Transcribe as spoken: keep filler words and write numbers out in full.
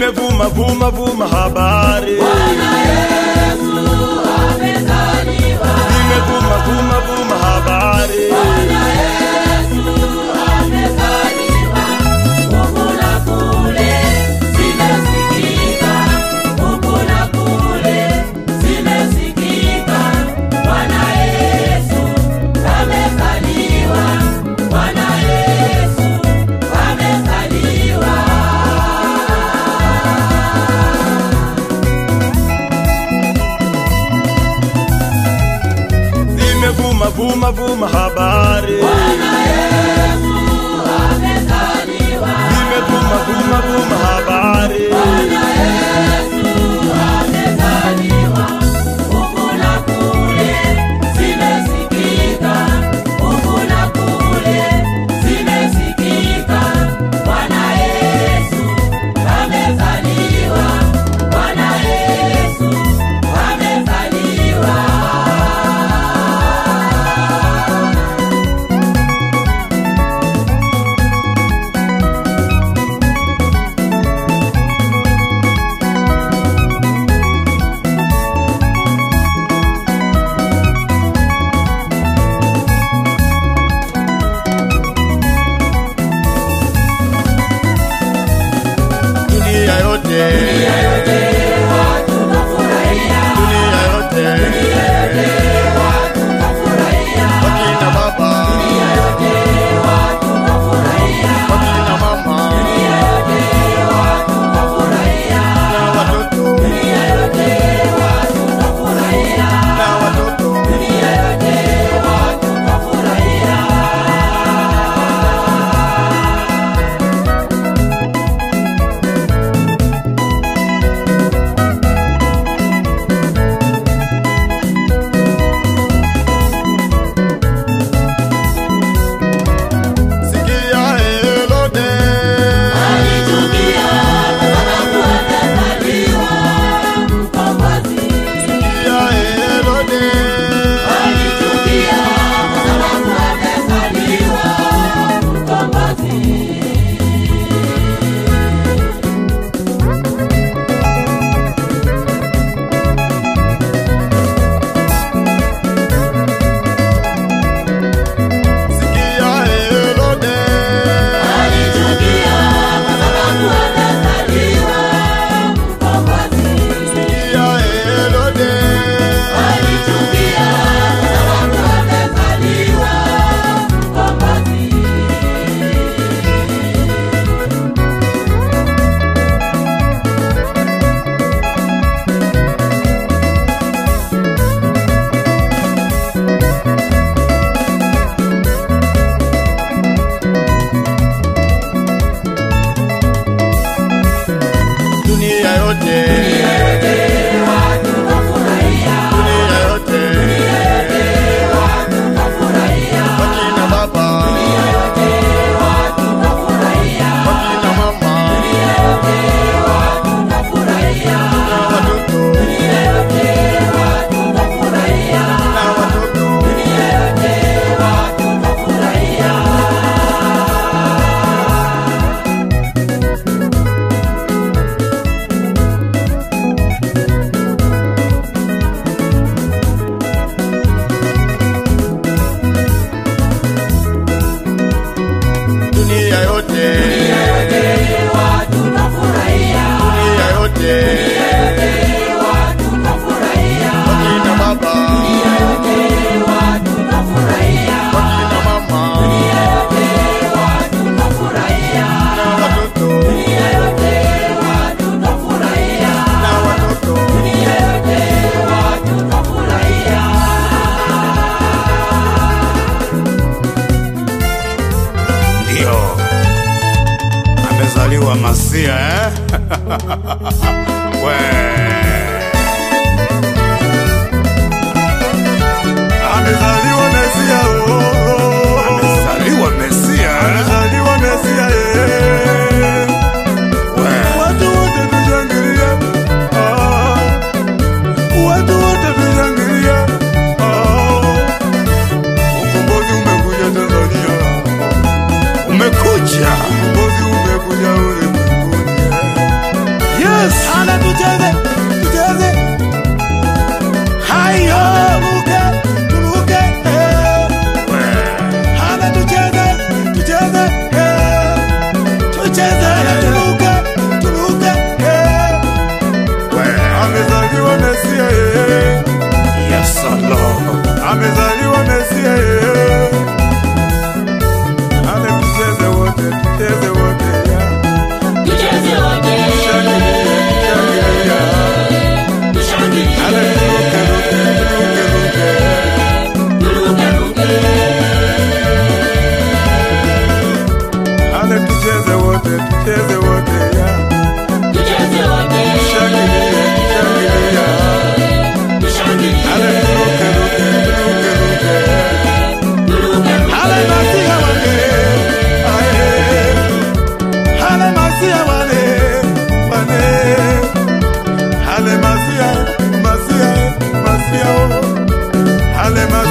Zimevuma vuma vuma habari, Bwana Yesu amezaliwa. zimevuma vuma vuma habari, Bwana Yesu amezaliwa. Huku na kule zimesikika, huku na kule zimesikika. Bwana Yesu amezaliwa. Bwana Yesu amezaliwa. zimevuma vuma vuma habari, Bwana Yesu amezaliwa. zimevuma vuma vuma habari, Bwana Yesu amezaliwa. Huku na kule zimesikika, huku na kule zimesikika. Bwana Yesu amezaliwa. Bwana Yesu amezaliwa. dunia yote, Dunia yote watu wafurahia. dunia yote, Dunia yote watu wafurahia. wakina baba, Dunia yote watu wafurahia. wakina mama, Dunia yote watu wafurahia. na watoto, Dunia yote watu wafurahia. na watoto, Dunia yote watu wafurahia. sikia Herode, Alichukia kwa sababu amezaliwa mkombozi. sikia Herode, Alichukia kwa sababu amezaliwa mkombozi. sikia Herode, Alichukia kwa sababu amezaliwa mkombozi. sikia Herode, Alichukia kwa sababu amezaliwa mkombozi. dunia yote, Dunia yote watu wafurahia. dunia yote, Dunia yote watu wafurahia. wakina baba, Dunia yote watu wafurahia. wakina mama, Dunia yote watu wafurahia. na watoto, Dunia yote watu wafurahia. na watoto, Dunia yote watu wafurahia. dunia yote, Dunia yote watu wafurahia. dunia yote, Dunia yote watu wafurahia. wakina baba, Dunia yote watu wafurahia. wakina mama, Dunia yote watu wafurahia. na watoto, Dunia yote watu wafurahia. na watoto, Dunia yote watu wafurahia. ndio amezaliwa Masia eh? We amezaliwa Mesia, oh. Amezaliwa Mesia, amezaliwa Mesia eh. We watu wote tushangilie, ah. Watu wote tushangilie, ah. Ukombozi umekuja Tanzania, umekuja ukombozi umekuja ulimwenguni. yale mazuri